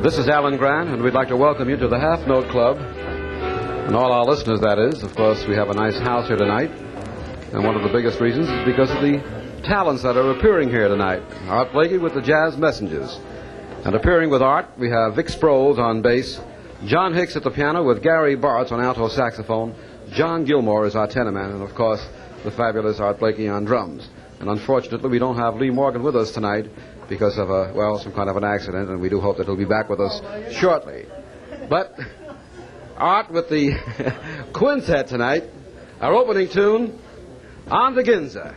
This is Alan Grant, and we'd like to welcome you to the Half Note Club, and all our listeners, that is. Of course, we have a nice house here tonight, and one of the biggest reasons is because of the talents that are appearing here tonight. Art Blakey with the Jazz Messengers. And appearing with Art, we have Vic Sproles on bass, John Hicks at the piano with Gary Bartz on alto saxophone, John Gilmore is our tenor man, and of course, the fabulous Art Blakey on drums. And unfortunately, we don't have Lee Morgan with us tonight because of some kind of an accident, and we do hope that he'll be back with us shortly. But Art with the quintet tonight, our opening tune, On the Ginza.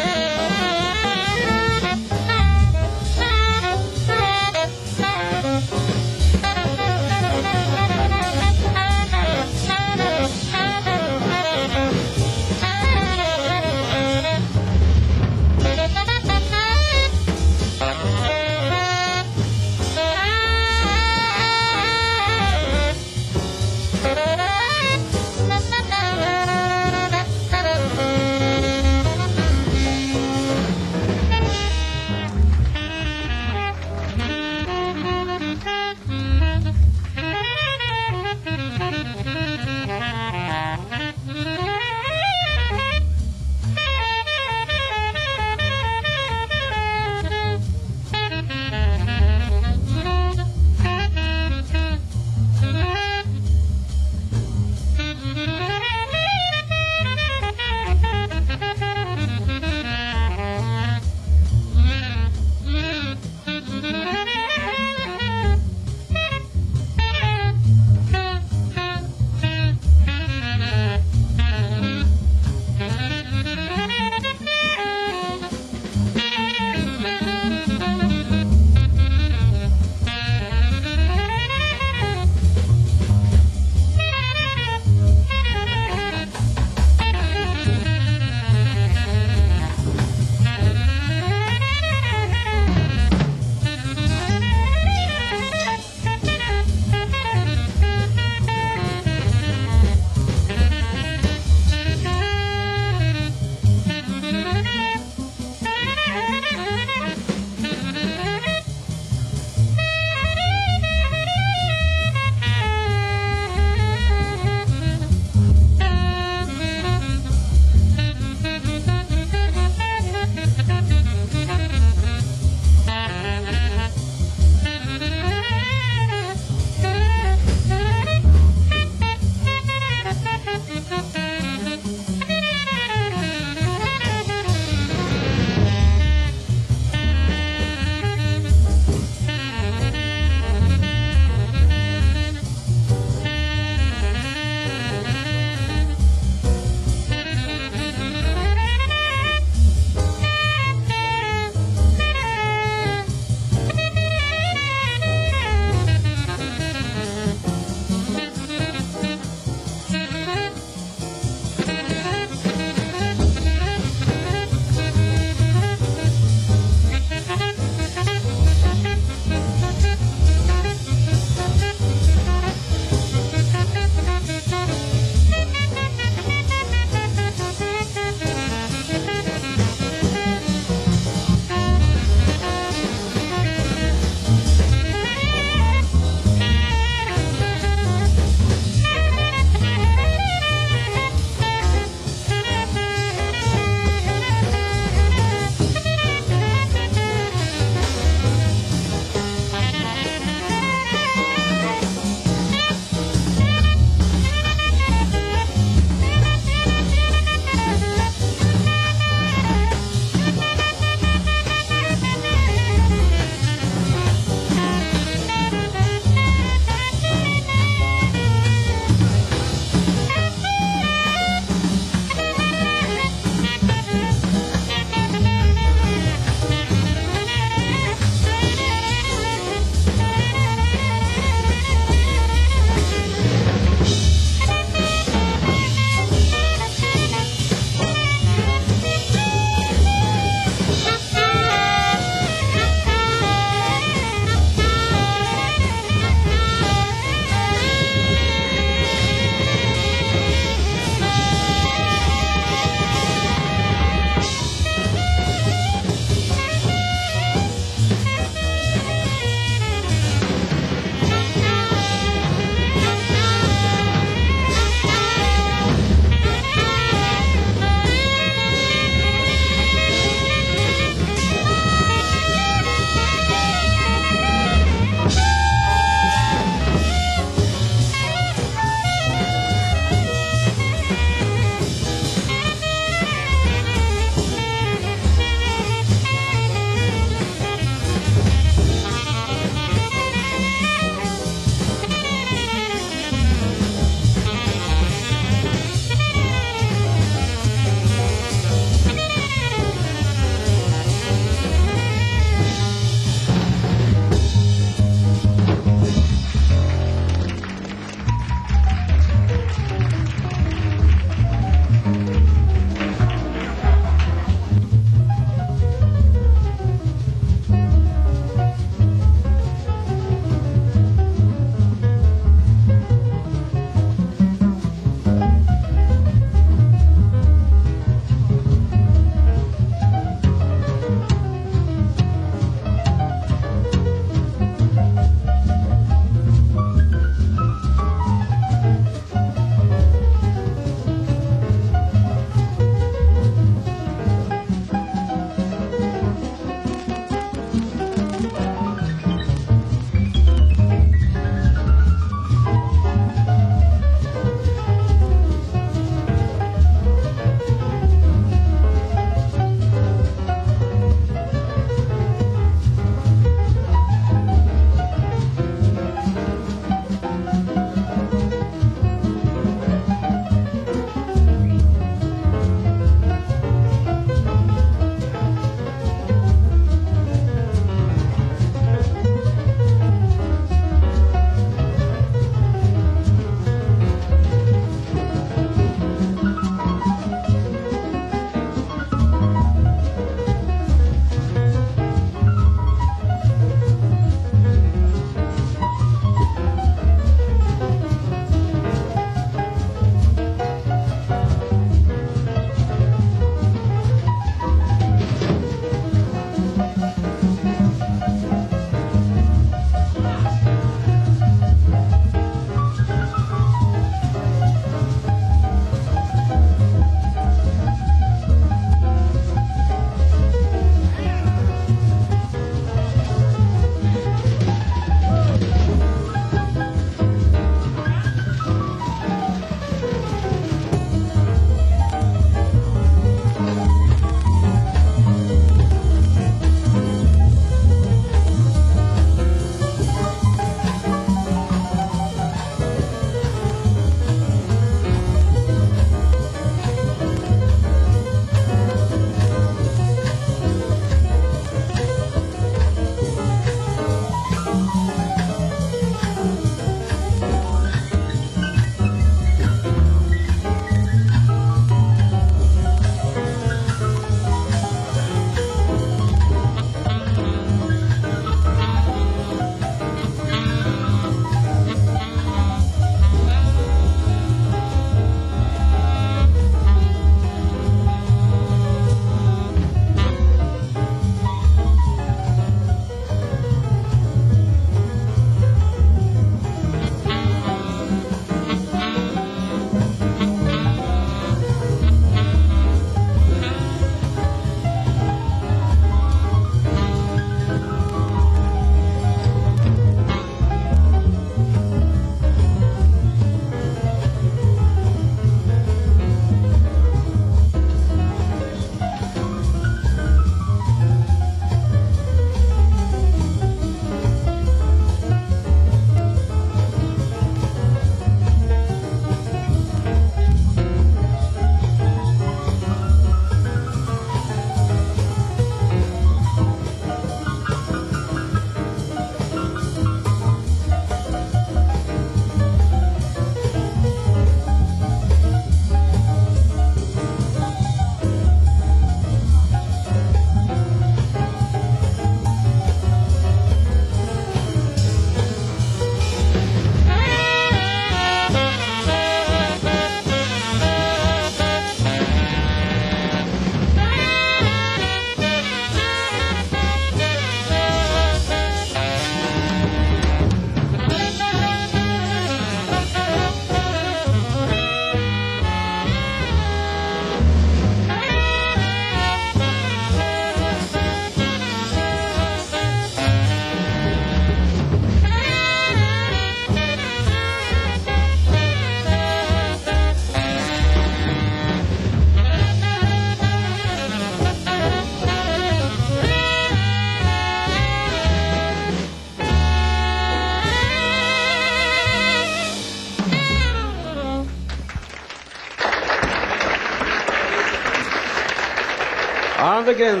On begins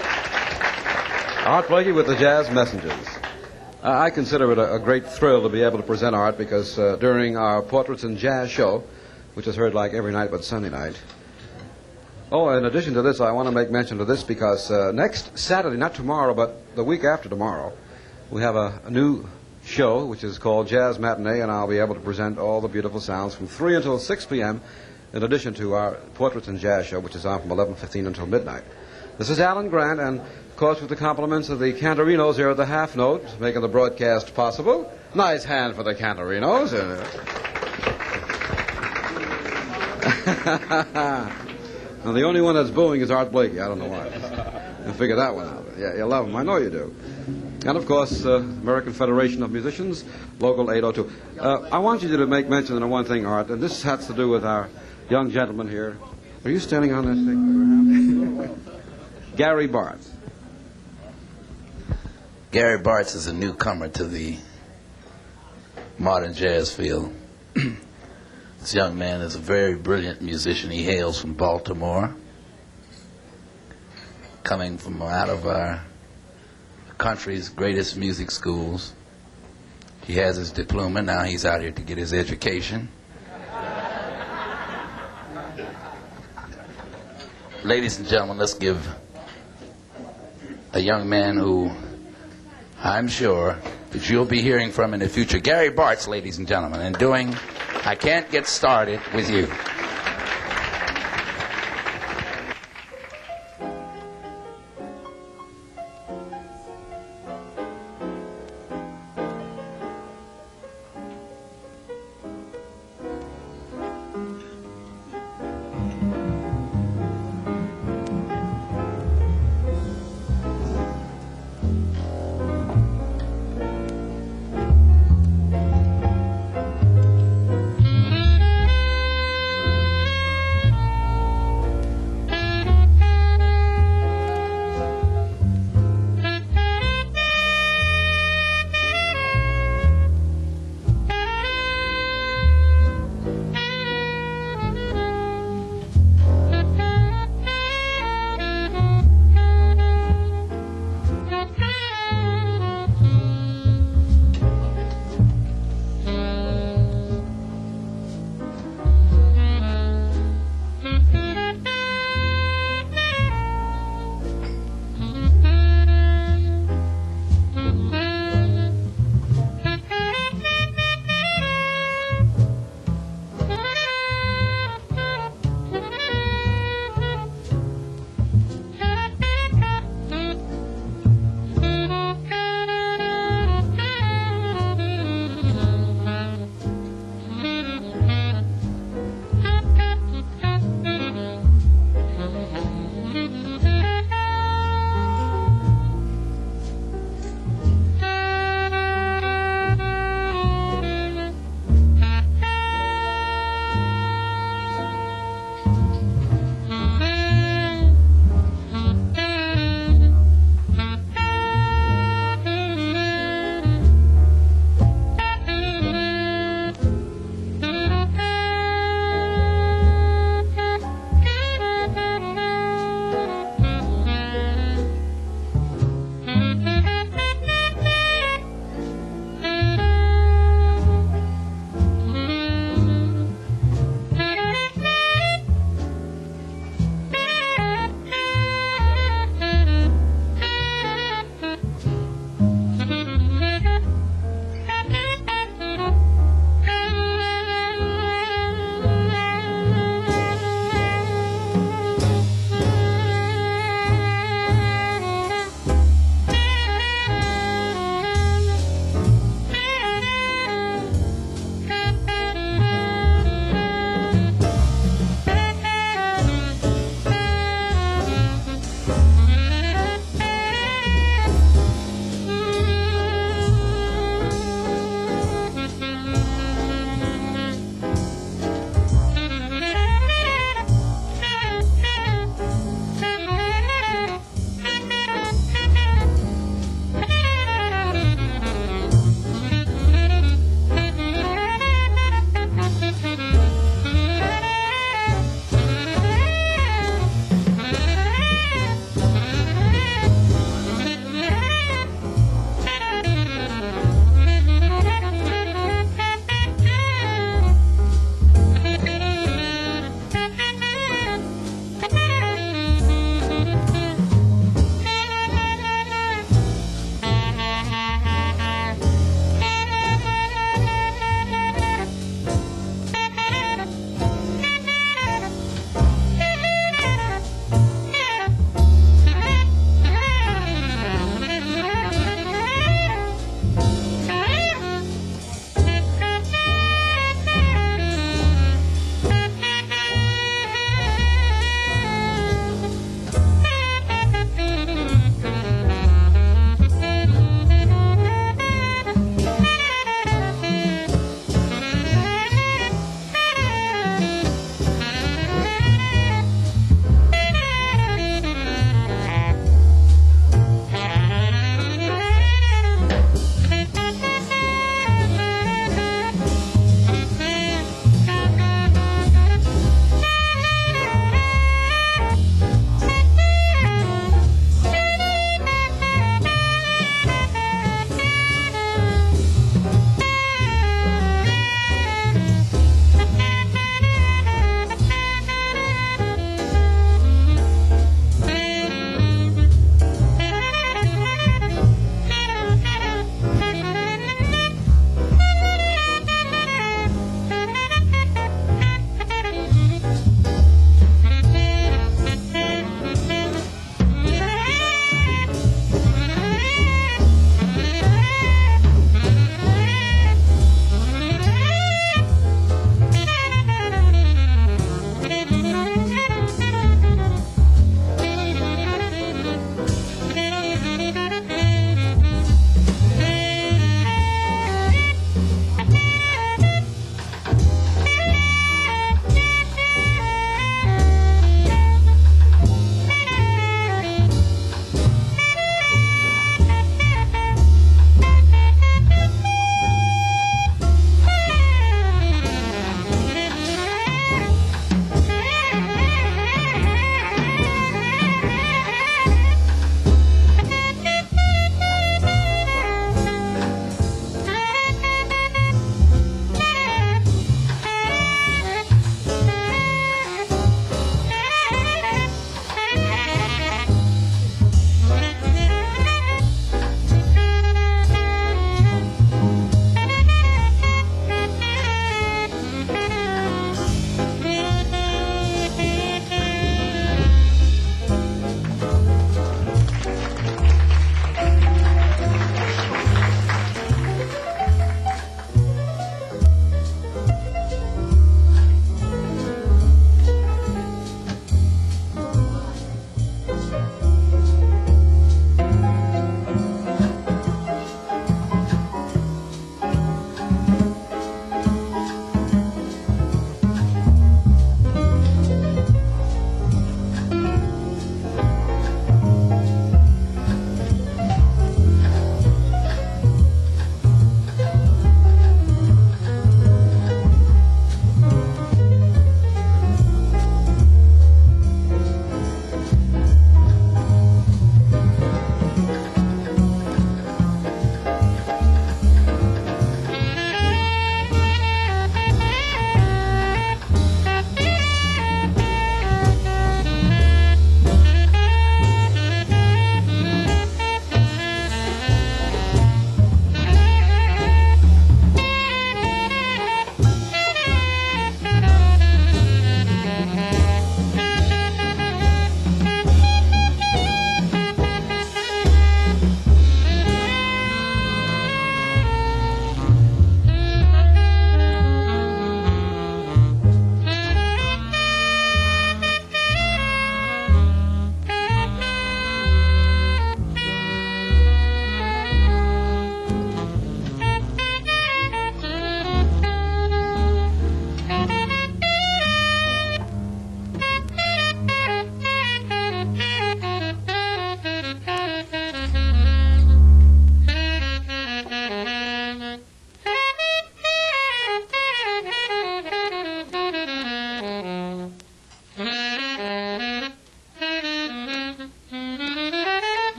Art Blakey with the Jazz Messengers. I consider it a great thrill to be able to present Art because during our Portraits and Jazz show, which is heard like every night but Sunday night. Oh, in addition to this, I want to make mention of this because next Saturday, not tomorrow, but the week after tomorrow, we have a new show which is called Jazz Matinee, and I'll be able to present all the beautiful sounds from 3 until 6 p.m., in addition to our Portraits and Jazz show, which is on from 11:15 until midnight. This is Alan Grant, and of course with the compliments of the Cantarinos here at the Half Note, making the broadcast possible. Nice hand for the Cantarinos. Now, the only one that's booing is Art Blakey. I don't know why. You figure that one out. Yeah, you love him. I know you do. And, of course, American Federation of Musicians, Local 802. I want you to make mention of one thing, Art, and this has to do with our young gentleman here. Are you standing on this thing? Gary Bartz. Gary Bartz is a newcomer to the modern jazz field. This young man is a very brilliant musician. He hails from Baltimore, coming from out of our country's greatest music schools. He has his diploma. Now he's out here to get his education. Ladies and gentlemen, let's give a young man who I'm sure that you'll be hearing from in the future, Gary Bartz, ladies and gentlemen, and doing I Can't Get Started With You.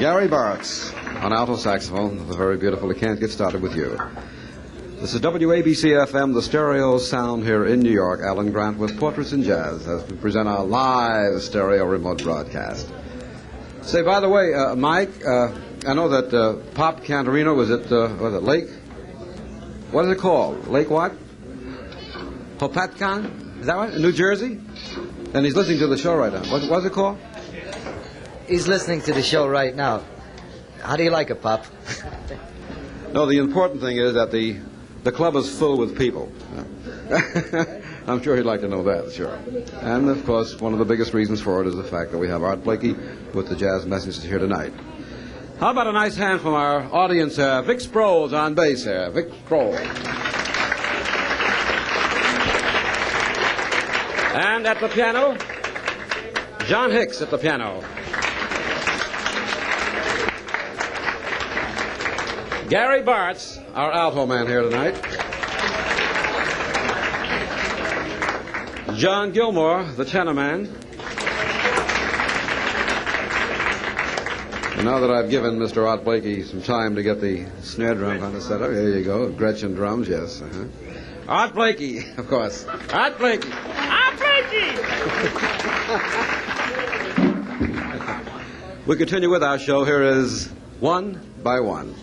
Gary Bartz on alto saxophone, the very beautiful "It Can't Get Started With You." This is WABC-FM, the stereo sound here in New York. Alan Grant with Portraits in Jazz as we present our live stereo remote broadcast. Say, by the way, Mike, I know that Pop Cantorino was at Lake? What is it called? Lake what? Hopatcon? Is that right? In New Jersey? And he's listening to the show right now. What's it called? He's listening to the show right now. How do you like it, Pop? No, the important thing is that the club is full with people. I'm sure he'd like to know that, sure. And, of course, one of the biggest reasons for it is the fact that we have Art Blakey with the jazz messages here tonight. How about a nice hand from our audience, Vic Sproles on bass here. Vic Sproles. And at the piano, John Hicks at the piano. Gary Bartz, our alto man here tonight. John Gilmore, the tenor man. And now that I've given Mr. Art Blakey some time to get the snare drum kind of set up, here you go, Gretchen drums, yes. Art Blakey, of course. Art Blakey. Art Blakey! We continue with our show. Here is One by One.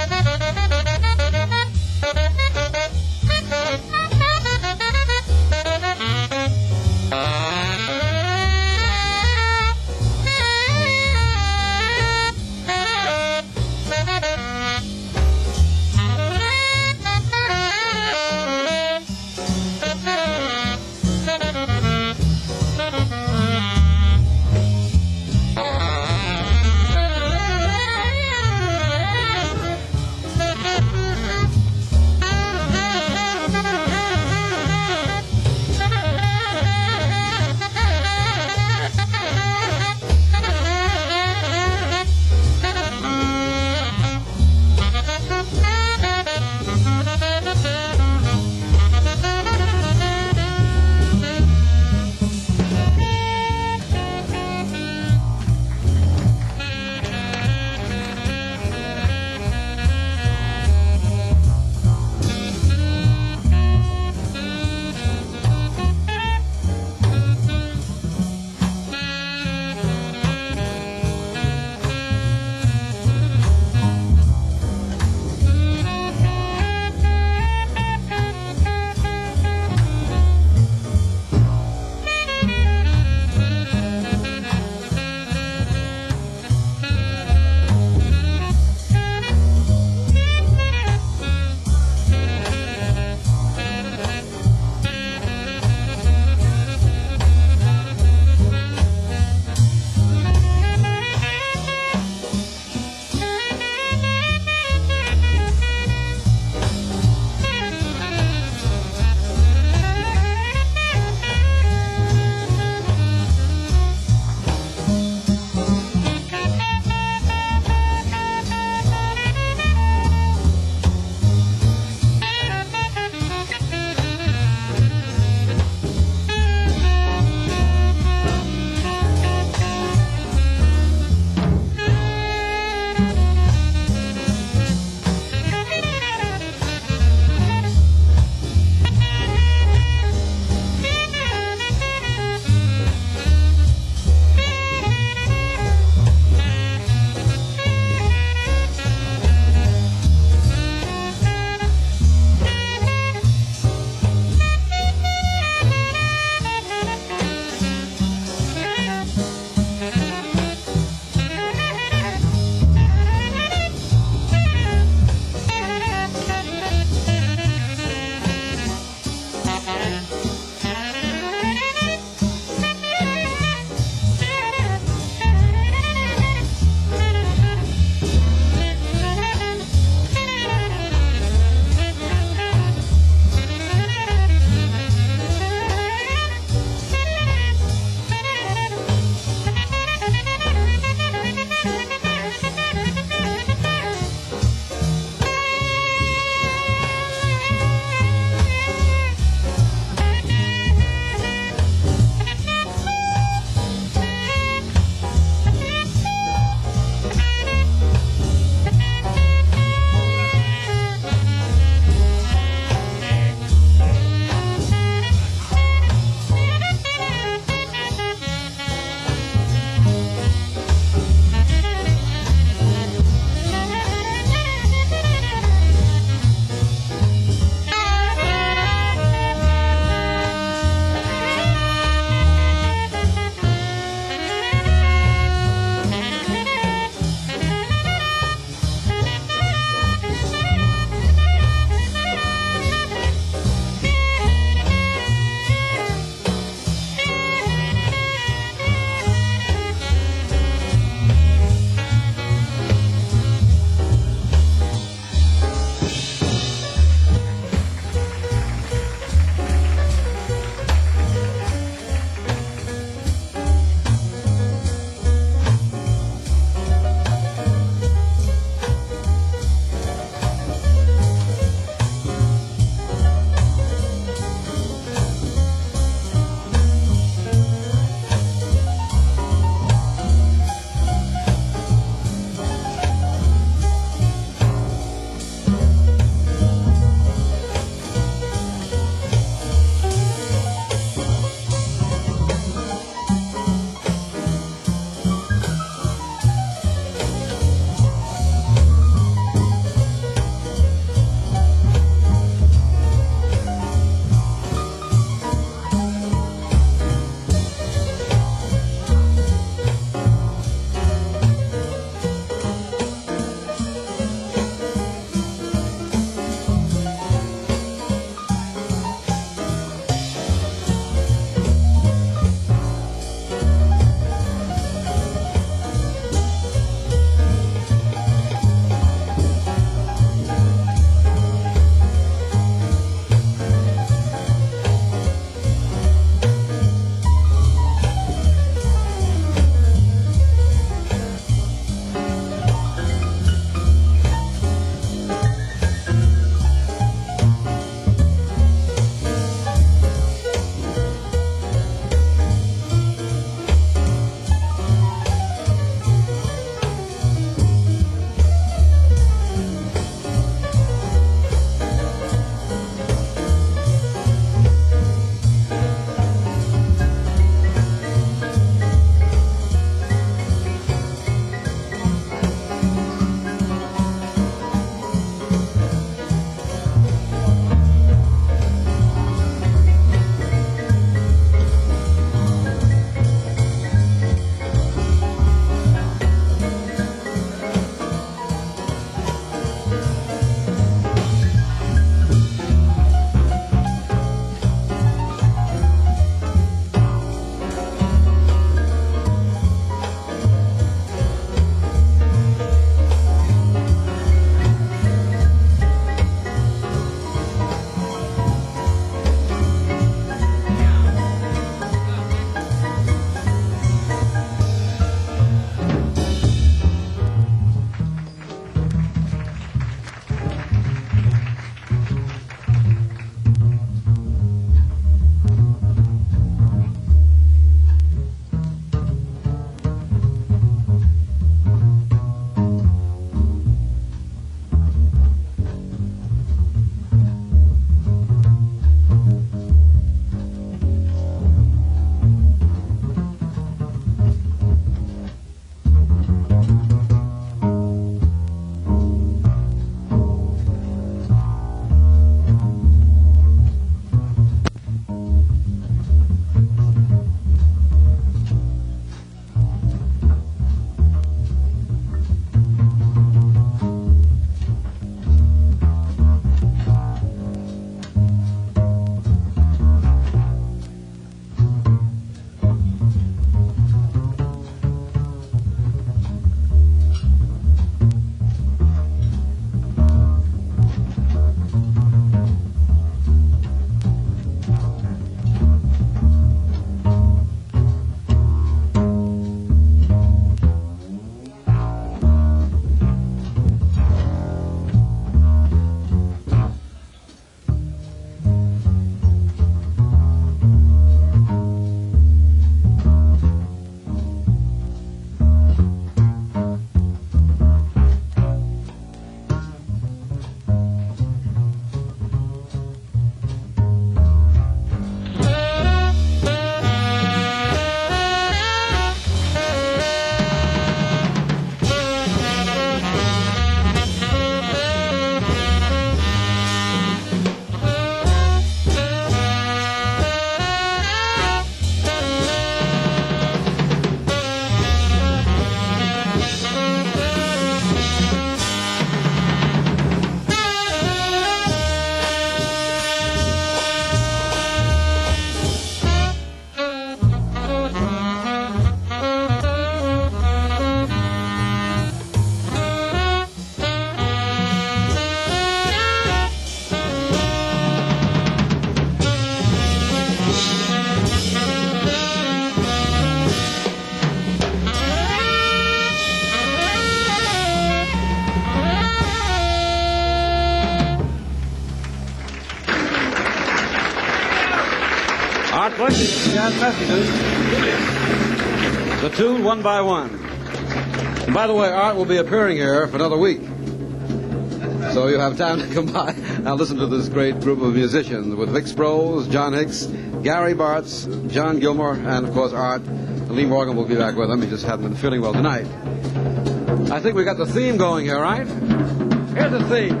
last messages. The tune one by one. And by the way, Art will be appearing here for another week. So you have time to come by and listen to this great group of musicians with Vic Sproles, John Hicks, Gary Bartz, John Gilmore, and of course Art. Lee Morgan will be back with them. He just hasn't been feeling well tonight. I think we got the theme going here, right? Here's the theme.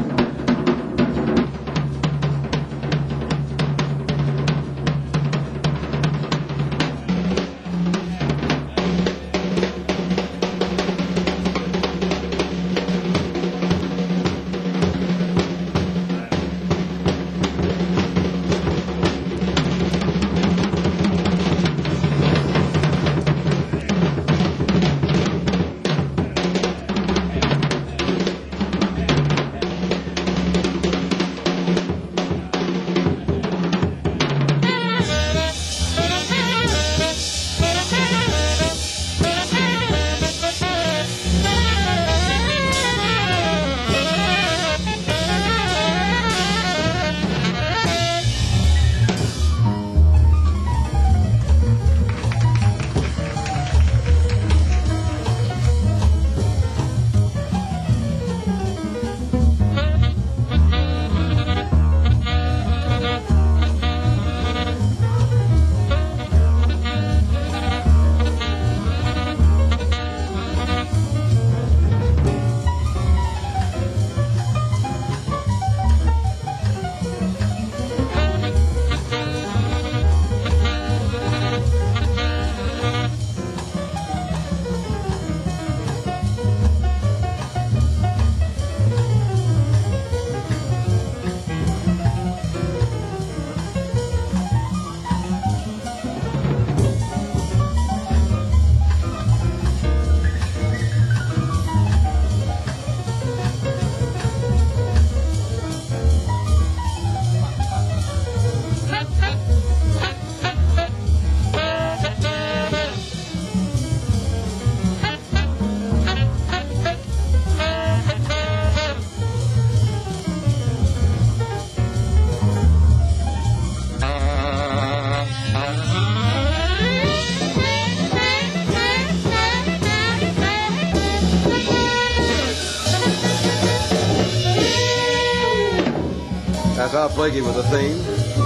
That's Art Blakey with the theme.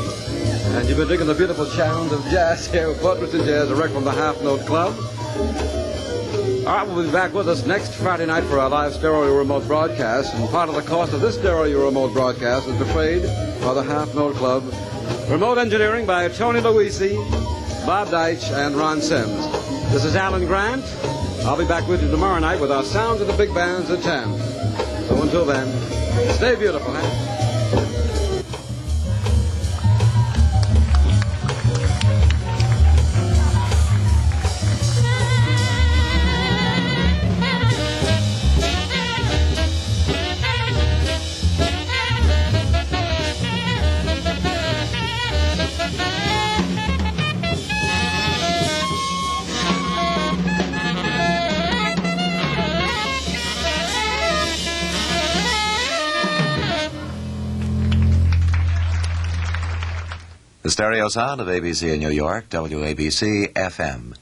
And you've been digging the beautiful sounds of jazz here with Bud Richardson Jazz, direct from the Half Note Club. Art will be back with us next Friday night for our live stereo remote broadcast. And part of the cost of this stereo remote broadcast is defrayed by the Half Note Club. Remote engineering by Tony Luisi, Bob Deitch, and Ron Sims. This is Alan Grant. I'll be back with you tomorrow night with our Sounds of the Big Bands at 10. So until then, stay beautiful, huh? The stereo sound of ABC in New York, WABC FM.